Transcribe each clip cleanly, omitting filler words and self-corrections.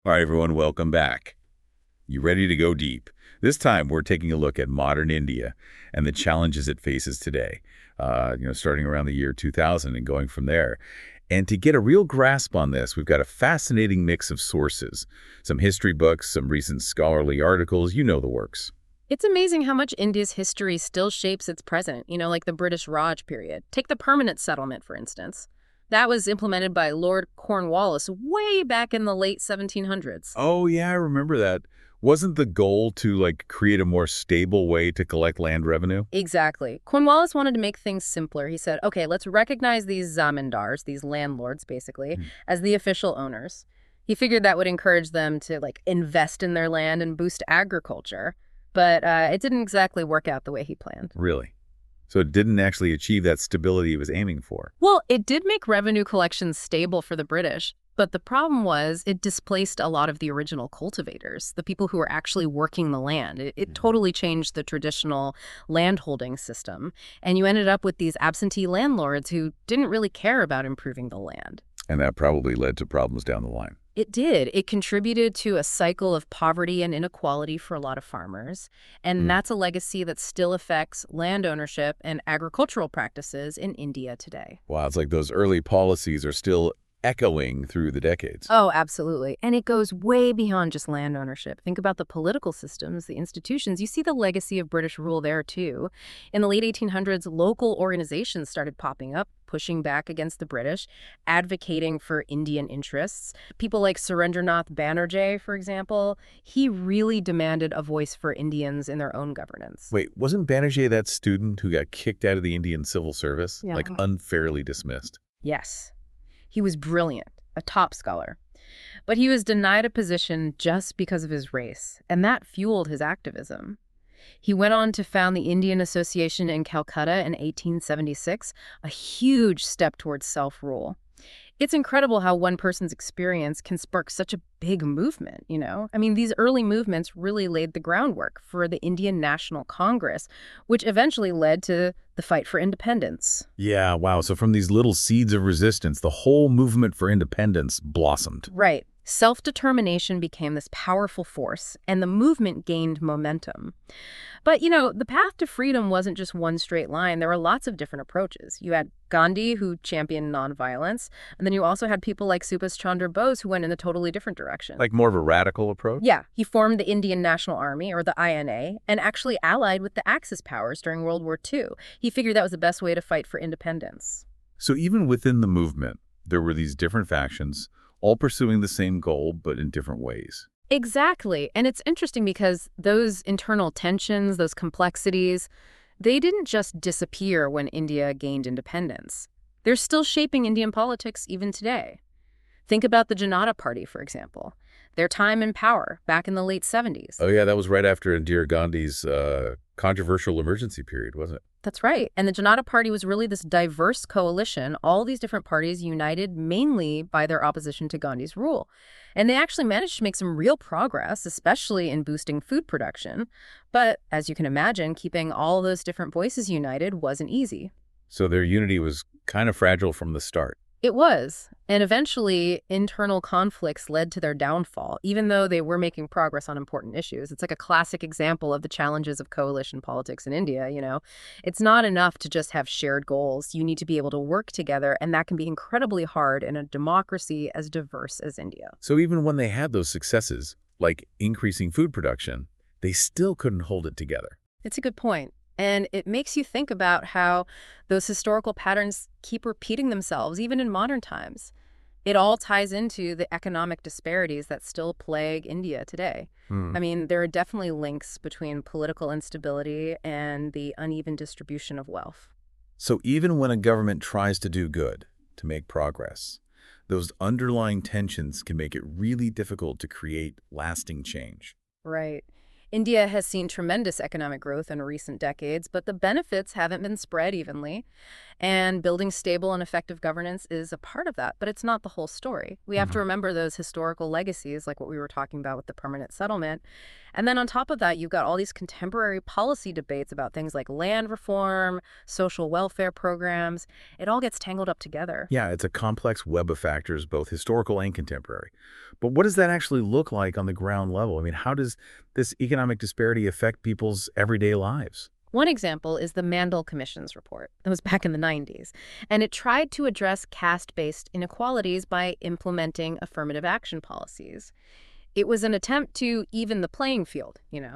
All right, everyone, welcome back. You ready to go deep? This time, we're taking a look at modern India and the challenges it faces today, starting around the year 2000 and going from there. And to get a real grasp on this, we've got a fascinating mix of sources, some history books, some recent scholarly articles, you know the works. It's amazing how much India's history still shapes its present, like the British Raj period. Take the permanent settlement, for instance. That was implemented by Lord Cornwallis way back in the late 1700s. Oh, yeah, I remember that. Wasn't the goal to, create a more stable way to collect land revenue? Exactly. Cornwallis wanted to make things simpler. He said, okay, let's recognize these zamindars, these landlords, basically, Hmm. as the official owners. He figured that would encourage them to, invest in their land and boost agriculture. But it didn't exactly work out the way he planned. Really? So it didn't actually achieve that stability it was aiming for. Well, it did make revenue collections stable for the British, but the problem was it displaced a lot of the original cultivators, the people who were actually working the land. It Mhm. totally changed the traditional landholding system, and you ended up with these absentee landlords who didn't really care about improving the land. And that probably led to problems down the line. It did. It contributed to a cycle of poverty and inequality for a lot of farmers, and Mm. that's a legacy that still affects land ownership and agricultural practices in India today. Wow, it's like those early policies are still echoing through the decades. Oh, absolutely. And it goes way beyond just land ownership. Think about the political systems, the institutions. You see the legacy of British rule there, too. In the late 1800s, local organizations started popping up, pushing back against the British, advocating for Indian interests. People like Surendranath Banerjee, for example, he really demanded a voice for Indians in their own governance. Wait, wasn't Banerjee that student who got kicked out of the Indian civil service? Yeah. Like unfairly dismissed? Yes, he was brilliant, a top scholar. But he was denied a position just because of his race, and that fueled his activism. He went on to found the Indian Association in Calcutta in 1876, a huge step towards self-rule. It's incredible how one person's experience can spark such a big movement. I mean, these early movements really laid the groundwork for the Indian National Congress, which eventually led to the fight for independence. Yeah, wow. So from these little seeds of resistance, the whole movement for independence blossomed. Right. Self-determination became this powerful force, and the movement gained momentum. But the path to freedom wasn't just one straight line. There were lots of different approaches. You had Gandhi, who championed nonviolence, and then you also had people like Subhas Chandra Bose, who went in a totally different direction. Like more of a radical approach? Yeah, he formed the Indian National Army, or the INA, and actually allied with the Axis powers during World War II. He figured that was the best way to fight for independence. So even within the movement, there were these different factions, all pursuing the same goal, but in different ways. Exactly. And it's interesting because those internal tensions, those complexities, they didn't just disappear when India gained independence. They're still shaping Indian politics even today. Think about the Janata Party, for example. Their time in power back in the late 70s. Oh, yeah, that was right after Indira Gandhi's controversial emergency period, wasn't it? That's right. And the Janata Party was really this diverse coalition, all these different parties united mainly by their opposition to Gandhi's rule. And they actually managed to make some real progress, especially in boosting food production. But as you can imagine, keeping all those different voices united wasn't easy. So their unity was kind of fragile from the start. It was. And eventually, internal conflicts led to their downfall, even though they were making progress on important issues. It's like a classic example of the challenges of coalition politics in India. It's not enough to just have shared goals. You need to be able to work together, and that can be incredibly hard in a democracy as diverse as India. So even when they had those successes, like increasing food production, they still couldn't hold it together. It's a good point. And it makes you think about how those historical patterns keep repeating themselves, even in modern times. It all ties into the economic disparities that still plague India today. Hmm. I mean, there are definitely links between political instability and the uneven distribution of wealth. So even when a government tries to do good, to make progress, those underlying tensions can make it really difficult to create lasting change. Right. India has seen tremendous economic growth in recent decades, but the benefits haven't been spread evenly. And building stable and effective governance is a part of that, but it's not the whole story. We have to remember those historical legacies, like what we were talking about with the permanent settlement. And then on top of that, you've got all these contemporary policy debates about things like land reform, social welfare programs. It all gets tangled up together. Yeah, it's a complex web of factors, both historical and contemporary. But what does that actually look like on the ground level? I mean, how does this economic disparity affect people's everyday lives? One example is the Mandel Commission's report. That was back in the 90s. And it tried to address caste-based inequalities by implementing affirmative action policies. It was an attempt to even the playing field,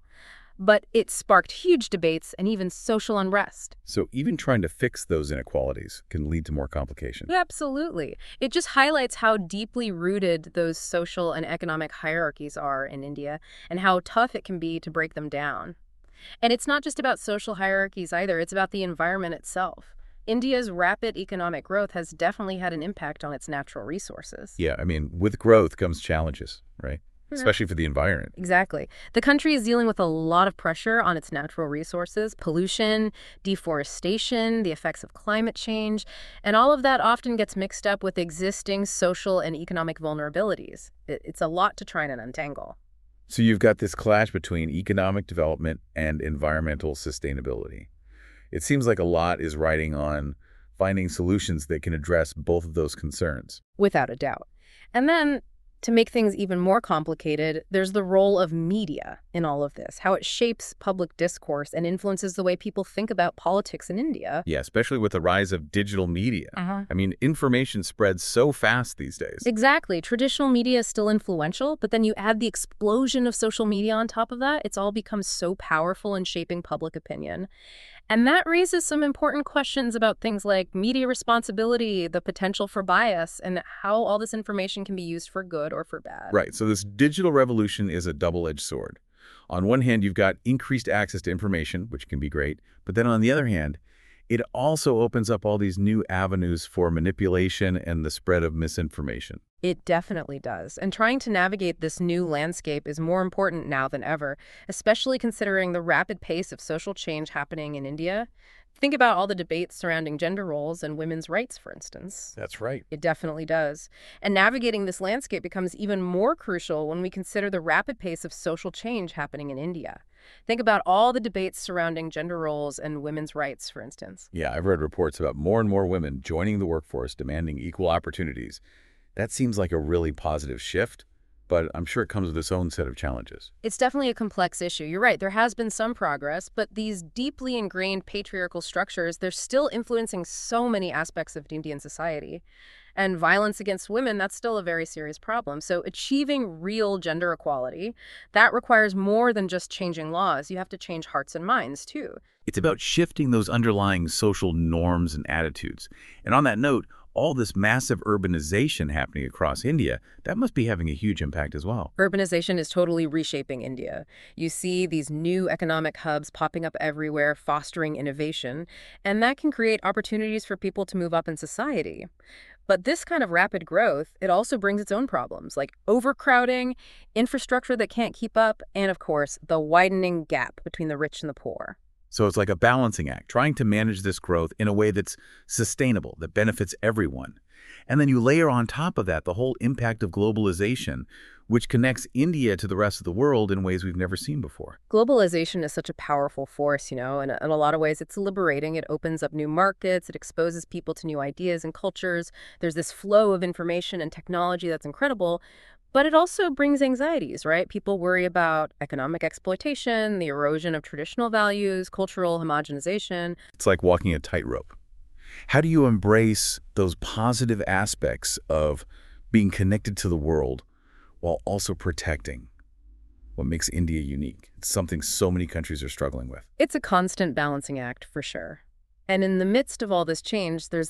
but it sparked huge debates and even social unrest. So even trying to fix those inequalities can lead to more complications. Absolutely. It just highlights how deeply rooted those social and economic hierarchies are in India and how tough it can be to break them down. And it's not just about social hierarchies either, it's about the environment itself. India's rapid economic growth has definitely had an impact on its natural resources. Yeah, I mean, with growth comes challenges, right? Especially for the environment. Exactly. The country is dealing with a lot of pressure on its natural resources, pollution, deforestation, the effects of climate change, and all of that often gets mixed up with existing social and economic vulnerabilities. It's a lot to try and untangle. So you've got this clash between economic development and environmental sustainability. It seems like a lot is riding on finding solutions that can address both of those concerns. Without a doubt. And then, to make things even more complicated, there's the role of media in all of this, how it shapes public discourse and influences the way people think about politics in India. Yeah, especially with the rise of digital media. I mean, information spreads so fast these days. Exactly. Traditional media is still influential, but then you add the explosion of social media on top of that, it's all become so powerful in shaping public opinion. And that raises some important questions about things like media responsibility, the potential for bias, and how all this information can be used for good or for bad. Right, so this digital revolution is a double-edged sword. On one hand, you've got increased access to information, which can be great, but then on the other hand, it also opens up all these new avenues for manipulation and the spread of misinformation. It definitely does. And trying to navigate this new landscape is more important now than ever, especially considering the rapid pace of social change happening in India. Think about all the debates surrounding gender roles and women's rights, for instance. That's right. It definitely does. And navigating this landscape becomes even more crucial when we consider the rapid pace of social change happening in India. Think about all the debates surrounding gender roles and women's rights, for instance. Yeah, I've read reports about more and more women joining the workforce, demanding equal opportunities. That seems like a really positive shift, but I'm sure it comes with its own set of challenges. It's definitely a complex issue. You're right, there has been some progress, but these deeply ingrained patriarchal structures, they're still influencing so many aspects of Indian society. And violence against women, that's still a very serious problem. So achieving real gender equality, that requires more than just changing laws. You have to change hearts and minds, too. It's about shifting those underlying social norms and attitudes. And on that note, all this massive urbanization happening across India, that must be having a huge impact as well. Urbanization is totally reshaping India. You see these new economic hubs popping up everywhere, fostering innovation, and that can create opportunities for people to move up in society. But this kind of rapid growth, it also brings its own problems, like overcrowding, infrastructure that can't keep up, and of course, the widening gap between the rich and the poor. So it's like a balancing act, trying to manage this growth in a way that's sustainable, that benefits everyone. And then you layer on top of that the whole impact of globalization, which connects India to the rest of the world in ways we've never seen before. Globalization is such a powerful force, and in a lot of ways it's liberating. It opens up new markets, it exposes people to new ideas and cultures. There's this flow of information and technology that's incredible. But it also brings anxieties, right? People worry about economic exploitation, the erosion of traditional values, cultural homogenization. It's like walking a tightrope. How do you embrace those positive aspects of being connected to the world while also protecting what makes India unique? It's something so many countries are struggling with. It's a constant balancing act, for sure. And in the midst of all this change, there's this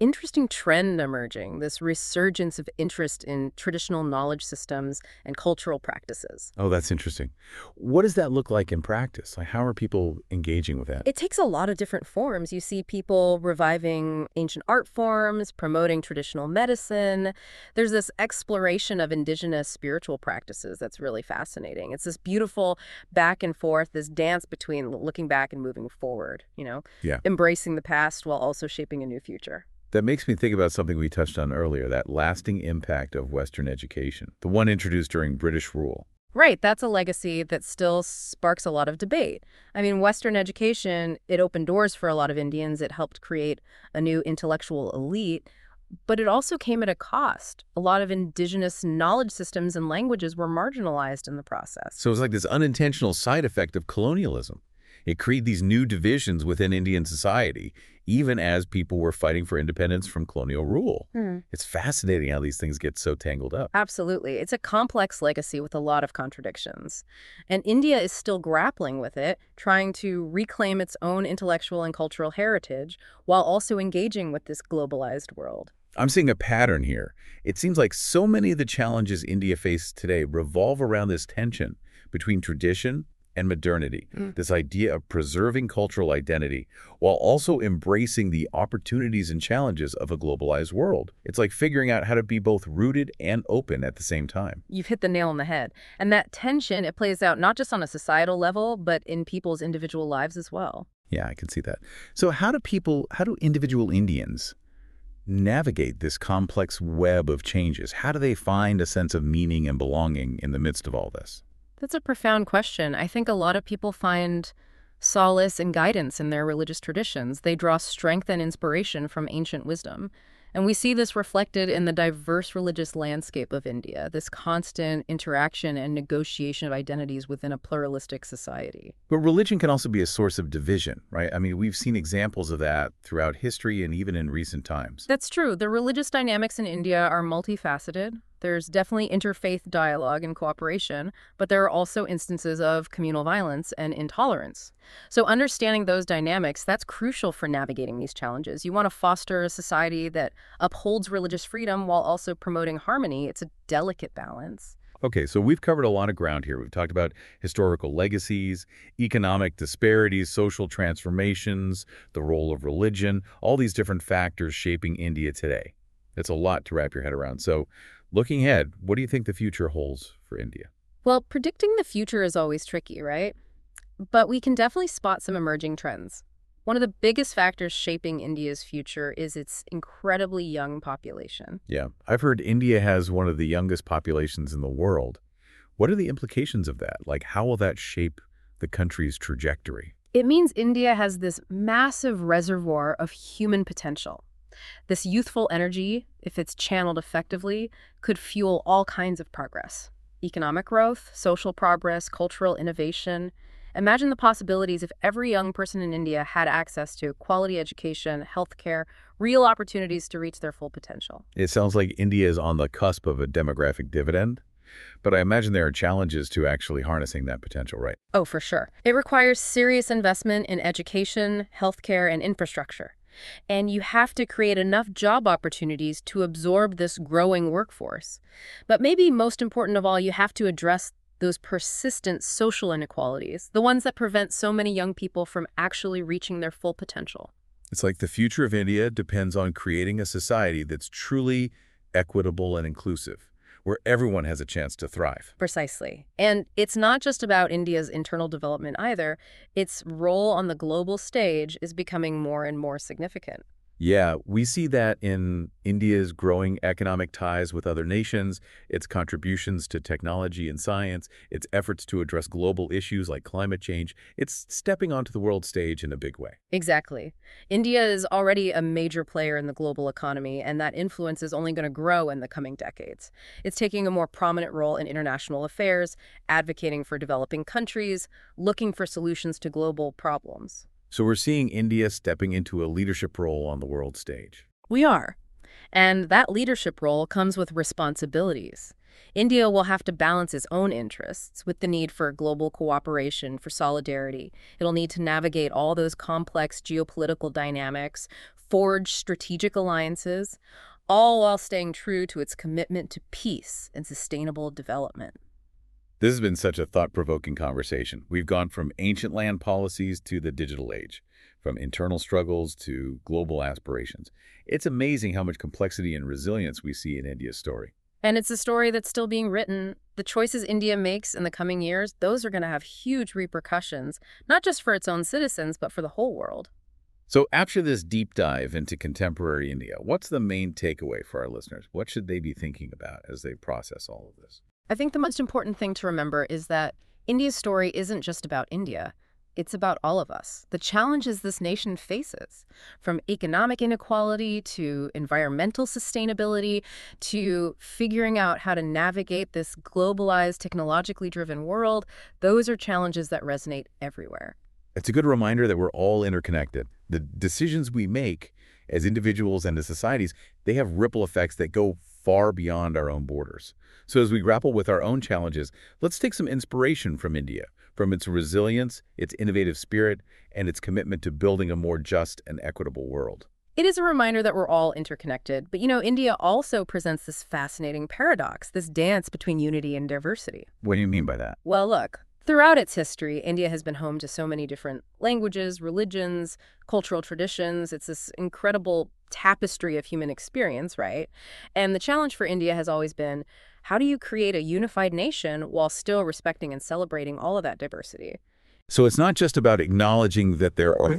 interesting trend emerging, this resurgence of interest in traditional knowledge systems and cultural practices. Oh, that's interesting. What does that look like in practice? Like, how are people engaging with that? It takes a lot of different forms. You see people reviving ancient art forms, promoting traditional medicine. There's this exploration of indigenous spiritual practices that's really fascinating. It's this beautiful back and forth, this dance between looking back and moving forward, Yeah. embracing the past while also shaping a new future. That makes me think about something we touched on earlier, that lasting impact of Western education, the one introduced during British rule. Right, that's a legacy that still sparks a lot of debate. I mean, Western education, it opened doors for a lot of Indians. It helped create a new intellectual elite, but it also came at a cost. A lot of indigenous knowledge systems and languages were marginalized in the process. So it's like this unintentional side effect of colonialism. It created these new divisions within Indian society, even as people were fighting for independence from colonial rule. It's fascinating how these things get so tangled up. Absolutely. It's a complex legacy with a lot of contradictions. And India is still grappling with it, trying to reclaim its own intellectual and cultural heritage while also engaging with this globalized world. I'm seeing a pattern here. It seems like so many of the challenges India faces today revolve around this tension between tradition and modernity, this idea of preserving cultural identity while also embracing the opportunities and challenges of a globalized world. It's like figuring out how to be both rooted and open at the same time. You've hit the nail on the head. And that tension, it plays out not just on a societal level, but in people's individual lives as well. Yeah, I can see that. So how do individual Indians navigate this complex web of changes? How do they find a sense of meaning and belonging in the midst of all this? That's a profound question. I think a lot of people find solace and guidance in their religious traditions. They draw strength and inspiration from ancient wisdom. And we see this reflected in the diverse religious landscape of India, this constant interaction and negotiation of identities within a pluralistic society. But religion can also be a source of division, right? I mean, we've seen examples of that throughout history and even in recent times. That's true. The religious dynamics in India are multifaceted. There's definitely interfaith dialogue and cooperation, but there are also instances of communal violence and intolerance. So understanding those dynamics, that's crucial for navigating these challenges. You want to foster a society that upholds religious freedom while also promoting harmony. It's a delicate balance. Okay, so we've covered a lot of ground here. We've talked about historical legacies, economic disparities, social transformations, the role of religion, all these different factors shaping India today. It's a lot to wrap your head around. So looking ahead, what do you think the future holds for India? Well, predicting the future is always tricky, right? But we can definitely spot some emerging trends. One of the biggest factors shaping India's future is its incredibly young population. Yeah, I've heard India has one of the youngest populations in the world. What are the implications of that? Like, how will that shape the country's trajectory? It means India has this massive reservoir of human potential. This youthful energy, if it's channeled effectively, could fuel all kinds of progress. Economic growth, social progress, cultural innovation. Imagine the possibilities if every young person in India had access to quality education, healthcare, real opportunities to reach their full potential. It sounds like India is on the cusp of a demographic dividend, but I imagine there are challenges to actually harnessing that potential, right? Oh, for sure. It requires serious investment in education, healthcare, and infrastructure. And you have to create enough job opportunities to absorb this growing workforce. But maybe most important of all, you have to address those persistent social inequalities, the ones that prevent so many young people from actually reaching their full potential. It's like the future of India depends on creating a society that's truly equitable and inclusive, where everyone has a chance to thrive. Precisely. And it's not just about India's internal development either. Its role on the global stage is becoming more and more significant. Yeah, we see that in India's growing economic ties with other nations, its contributions to technology and science, its efforts to address global issues like climate change. It's stepping onto the world stage in a big way. Exactly. India is already a major player in the global economy, and that influence is only going to grow in the coming decades. It's taking a more prominent role in international affairs, advocating for developing countries, looking for solutions to global problems. So we're seeing India stepping into a leadership role on the world stage. We are. And that leadership role comes with responsibilities. India will have to balance its own interests with the need for global cooperation, for solidarity. It'll need to navigate all those complex geopolitical dynamics, forge strategic alliances, all while staying true to its commitment to peace and sustainable development. This has been such a thought-provoking conversation. We've gone from ancient land policies to the digital age, from internal struggles to global aspirations. It's amazing how much complexity and resilience we see in India's story. And it's a story that's still being written. The choices India makes in the coming years, those are going to have huge repercussions, not just for its own citizens, but for the whole world. So after this deep dive into contemporary India, what's the main takeaway for our listeners? What should they be thinking about as they process all of this? I think the most important thing to remember is that India's story isn't just about India. It's about all of us. The challenges this nation faces, from economic inequality to environmental sustainability to figuring out how to navigate this globalized, technologically driven world, those are challenges that resonate everywhere. It's a good reminder that we're all interconnected. The decisions we make as individuals and as societies, they have ripple effects that go far beyond our own borders. So as we grapple with our own challenges, let's take some inspiration from India, from its resilience, its innovative spirit, and its commitment to building a more just and equitable world. It is a reminder that we're all interconnected, but India also presents this fascinating paradox, this dance between unity and diversity. What do you mean by that? Well, look, throughout its history, India has been home to so many different languages, religions, cultural traditions. It's this incredible tapestry of human experience, right? And the challenge for India has always been, how do you create a unified nation while still respecting and celebrating all of that diversity? So it's not just about acknowledging that there are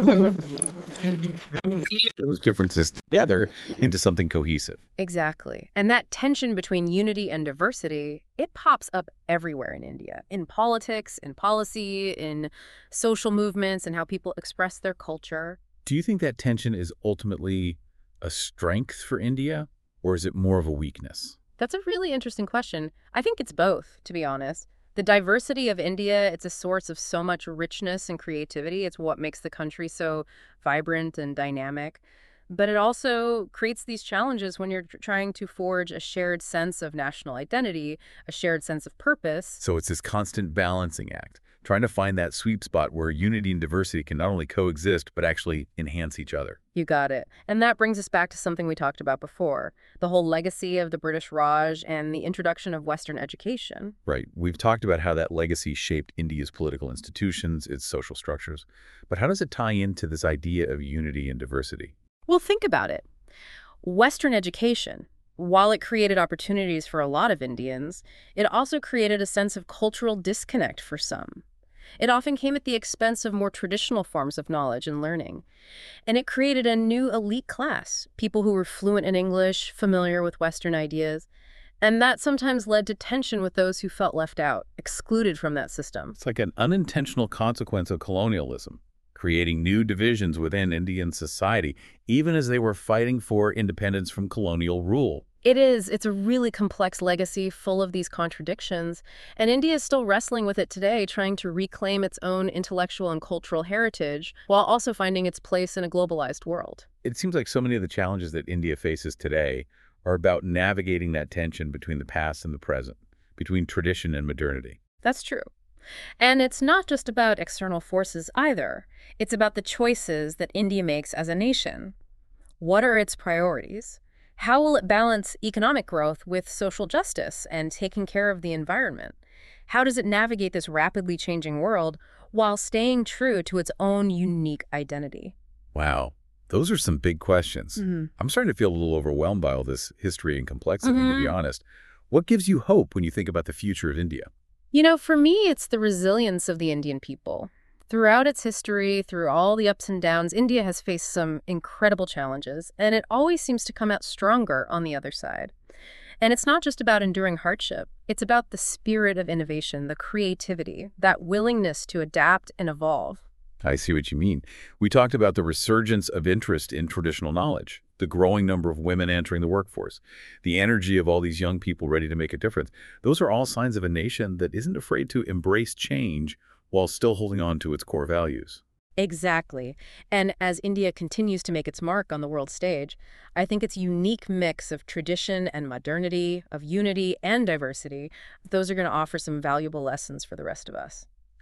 those differences together into something cohesive. Exactly. And that tension between unity and diversity, it pops up everywhere in India, in politics, in policy, in social movements, and how people express their culture. Do you think that tension is ultimately a strength for India, or is it more of a weakness? That's a really interesting question. I think it's both, to be honest. The diversity of India, it's a source of so much richness and creativity. It's what makes the country so vibrant and dynamic. But it also creates these challenges when you're trying to forge a shared sense of national identity, a shared sense of purpose. So it's this constant balancing act, trying to find that sweet spot where unity and diversity can not only coexist, but actually enhance each other. You got it. And that brings us back to something we talked about before, the whole legacy of the British Raj and the introduction of Western education. Right. We've talked about how that legacy shaped India's political institutions, its social structures. But how does it tie into this idea of unity and diversity? Well, think about it. Western education, while it created opportunities for a lot of Indians, it also created a sense of cultural disconnect for some. It often came at the expense of more traditional forms of knowledge and learning. And it created a new elite class, people who were fluent in English, familiar with Western ideas. And that sometimes led to tension with those who felt left out, excluded from that system. It's like an unintentional consequence of colonialism, creating new divisions within Indian society, even as they were fighting for independence from colonial rule. It is. It's a really complex legacy full of these contradictions, and India is still wrestling with it today, trying to reclaim its own intellectual and cultural heritage while also finding its place in a globalized world. It seems like so many of the challenges that India faces today are about navigating that tension between the past and the present, between tradition and modernity. That's true. And it's not just about external forces either. It's about the choices that India makes as a nation. What are its priorities? How will it balance economic growth with social justice and taking care of the environment? How does it navigate this rapidly changing world while staying true to its own unique identity? Wow, those are some big questions. I'm starting to feel a little overwhelmed by all this history and complexity, to be honest. What gives you hope when you think about the future of India? For me, it's the resilience of the Indian people. Throughout its history, through all the ups and downs, India has faced some incredible challenges, and it always seems to come out stronger on the other side. And it's not just about enduring hardship. It's about the spirit of innovation, the creativity, that willingness to adapt and evolve. I see what you mean. We talked about the resurgence of interest in traditional knowledge, the growing number of women entering the workforce, the energy of all these young people ready to make a difference. Those are all signs of a nation that isn't afraid to embrace change while still holding on to its core values. Exactly. And as India continues to make its mark on the world stage, I think its unique mix of tradition and modernity, of unity and diversity, those are going to offer some valuable lessons for the rest of us.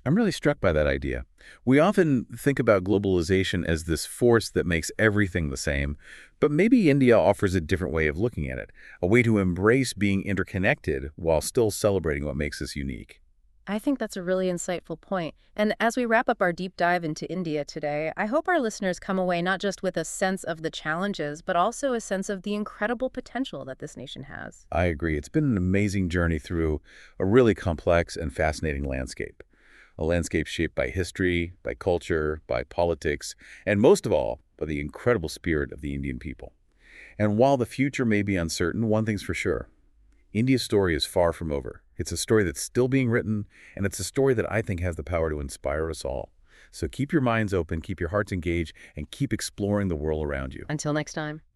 I'm really struck by that idea. We often think about globalization as this force that makes everything the same, but maybe India offers a different way of looking at it, a way to embrace being interconnected while still celebrating what makes us unique. I think that's a really insightful point. And as we wrap up our deep dive into India today, I hope our listeners come away not just with a sense of the challenges, but also a sense of the incredible potential that this nation has. I agree. It's been an amazing journey through a really complex and fascinating landscape. A landscape shaped by history, by culture, by politics, and most of all, by the incredible spirit of the Indian people. And while the future may be uncertain, one thing's for sure. India's story is far from over. It's a story that's still being written, and it's a story that I think has the power to inspire us all. So keep your minds open, keep your hearts engaged, and keep exploring the world around you. Until next time.